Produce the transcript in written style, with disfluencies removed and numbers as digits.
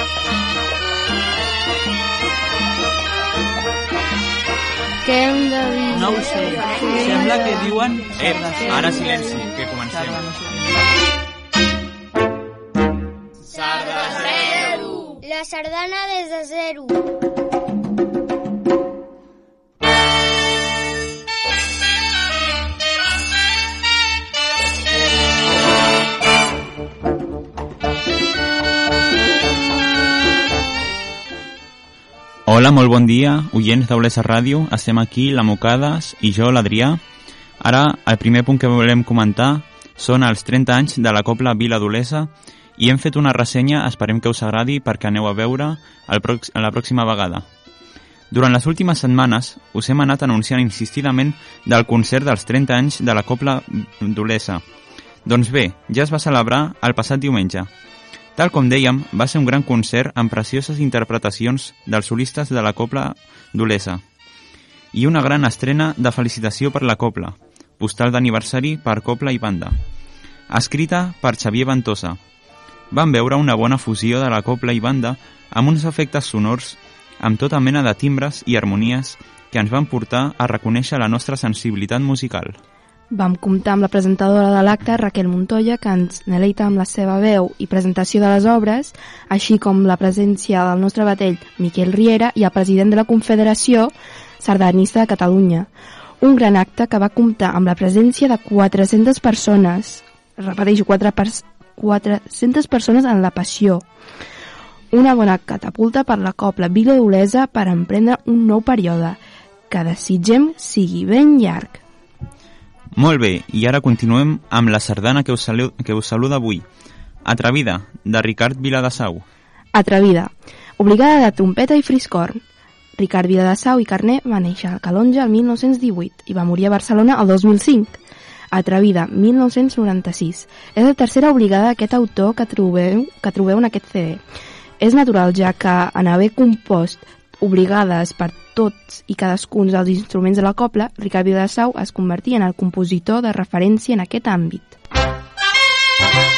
Què hem de dir? No ho sé. Sembla que diuen... Ara silenci, que comencem. La sardana des de zero. Hola, molt bon dia, oients d'Olesa Ràdio. Estem aquí, la Mocades i jo, l'Adrià. Ara, el primer punt que volem comentar són els 30 anys de la Cobla Vila d'Olesa i hem fet una ressenya, esperem que us agradi perquè aneu a veure la pròxima vegada. Durant les últimes setmanes us hem anat anunciant insistidament del concert dels 30 anys de la Cobla d'Olesa. Doncs bé, ja es va celebrar el passat diumenge. Tal com dèiem, va ser un gran concert amb precioses interpretacions dels solistes de la Cobla d'Olesa i una gran estrena de felicitació per la Cobla, postal d'aniversari per Cobla i Banda, escrita per Xavier Ventosa. Vam veure una bona fusió de la Cobla i Banda amb uns efectes sonors amb tota mena de timbres i harmonies que ens van portar a reconèixer la nostra sensibilitat musical. Vam comptar amb la presentadora de l'acte, Raquel Montoya, que ens deleita amb la seva veu i presentació de les obres, així com la presència del nostre batell, Miquel Riera, i el president de la Confederació Sardanista de Catalunya. Un gran acte que va comptar amb la presència de 400 persones, repeteixo, 400 persones en la passió. Una bona catapulta per la Cobla Vila d'Olesa per emprendre un nou període, que desitgem sigui ben llarg. Molt bé, i ara continuem amb la sardana que us saluda avui. Atrevida, de Ricard Viladasau. Atrevida, obligada de trompeta i friscorn. Ricard Viladasau i Carner va néixer a Calonja el 1918 i va morir a Barcelona el 2005. Atrevida, 1996. És la tercera obligada d'aquest autor que trobeu en aquest CD. És natural, ja que en haver compost obligades per tots i cadascun dels instruments de la cobla, Ricard Viladasau es convertia en el compositor de referència en aquest àmbit.